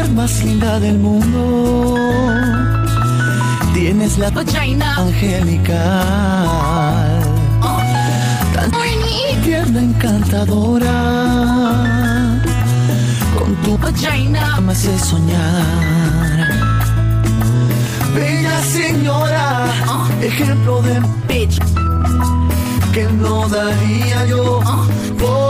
más linda del mundo. Tienes la vagina angelical, tan tierna, encantadora. Con tu vagina me hace soñar. Bella señora, ejemplo de bitch que no daría yo por